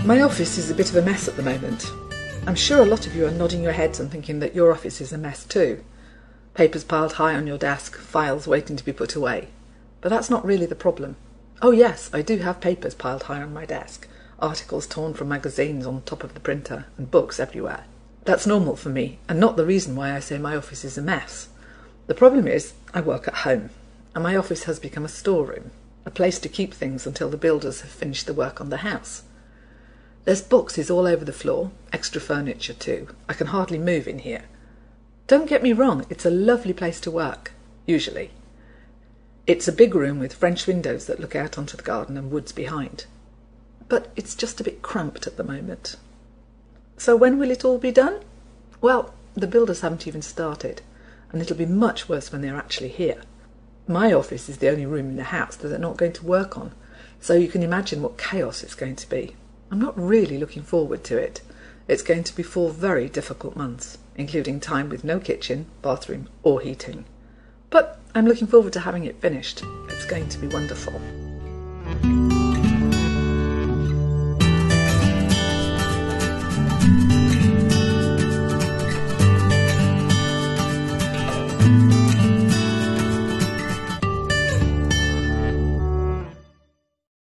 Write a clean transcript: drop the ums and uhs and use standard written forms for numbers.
My office is a bit of a mess at the moment. I'm sure a lot of you are nodding your heads and thinking that your office is a mess too. Papers piled high on your desk, files waiting to be put away. But that's not really the problem. Oh yes, I do have papers piled high on my desk, articles torn from magazines on top of the printer, and books everywhere. That's normal for me, and not the reason why I say my office is a mess. The problem is, I work at home, and my office has become a storeroom, a place to keep things until the builders have finished the work on the house. There's boxes all over the floor, extra furniture too. I can hardly move in here. Don't get me wrong, it's a lovely place to work, usually. It's a big room with French windows that look out onto the garden and woods behind. But it's just a bit cramped at the moment. So when will it all be done? Well, the builders haven't even started, and it'll be much worse when they're actually here. My office is the only room in the house that they're not going to work on, so you can imagine what chaos it's going to be. I'm not really looking forward to it. It's going to be 4 very difficult months, including time with no kitchen, bathroom or heating. But I'm looking forward to having it finished. It's going to be wonderful.